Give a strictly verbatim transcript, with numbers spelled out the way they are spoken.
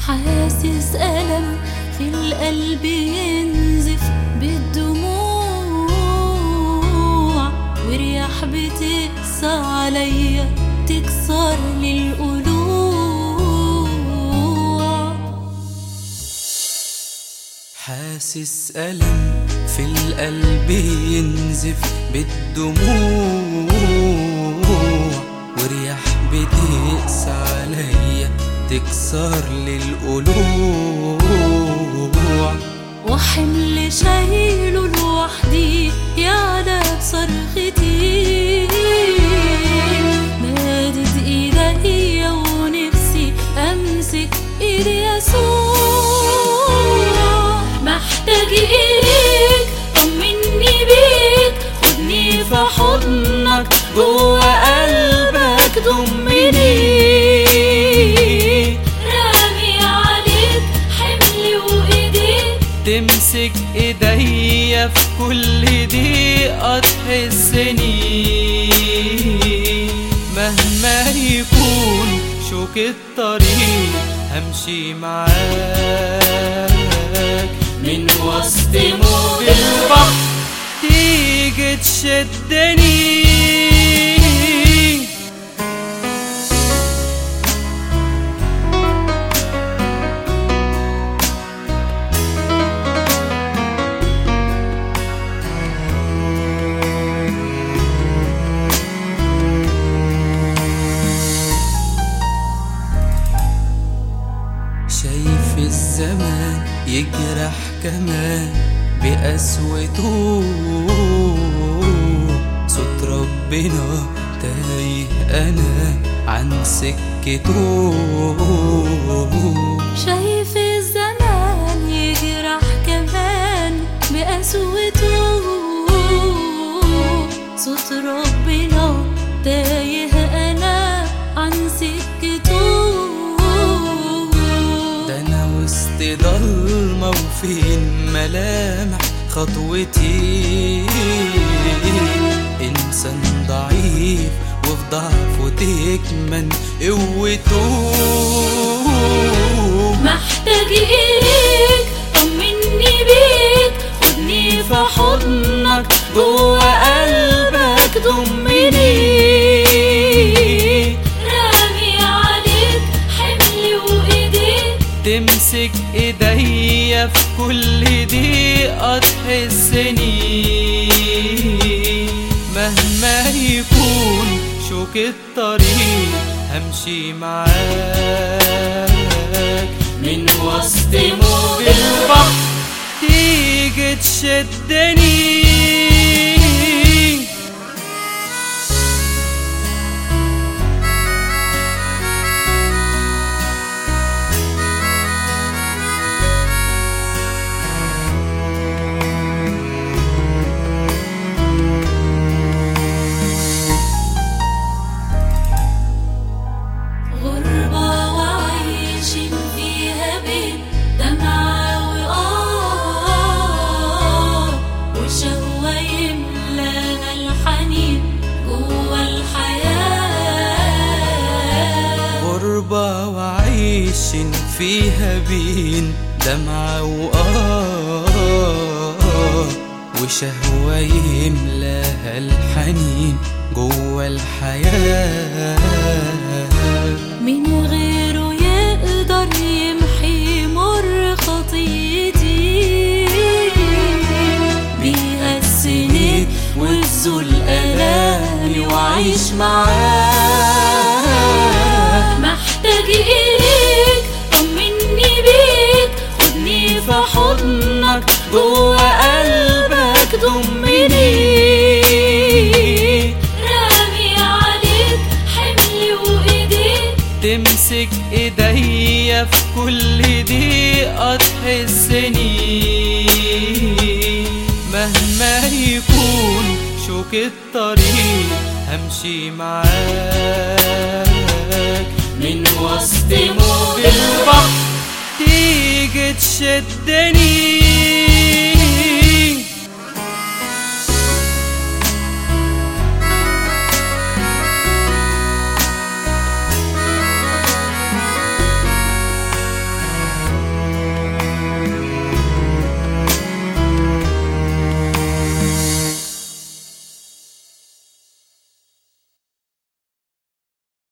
حاسس ألم في القلب ينزف بالدموع، ورياح بتقسى عليا تكسر لي القلوع. حاسس ألم في القلب ينزف بالدموع، ورياح بتقسى عليا تكسر لي القلوع. وحمل شايله لوحدي يعلى بصرختي، مادت ايديا ونفسي امسك ايد يسوع. محتاج اليك طمني بيك، خدني في حضنك جوا قلبك ضمني، رامي عليك حملي وايديك تمسك ايديا في كل دقيقة تحسني. مهما يكون شوك الطريق همشي معاك، من وسط موج البحر تيجي تشدني. شايف الزمان يجرح كمان بقسوته، صوت ربنا تايه أنا عن سكته. شايف الزمان يجرح كمان بقسوته، صوت ربنا تايه أنا عن سكته. وسط ضلمة وفين ملامح خطوتي، إنسان ضعيف وفي ضعفه تكمن قوته. محتاج إليك طمني بيك، خدني في حضنك جوا قلبك ضمني، تمسك ايديا في كل دقيقة تحسني. مهما يكون شوك الطريق همشي معاك، من وسط موج البحر تيجي تشدني. غربة وعيشين فيها بين دمعة وآه، وشهوة يملاها الحنين جوا الحياة. من غيره يقدر يمحي مر خطيتي، بيها السنين والذل ألامي وعيش معاه. محتاج إليك طمني بيك، خدني في حضنك جوا قلبك ضمني، رامي عليك حملي وايديك تمسك ايديا في كل دقيقة تحسني. مهما يكون شوك الطريق همشي معاك، من وسط موج البحر تيجي تشدني.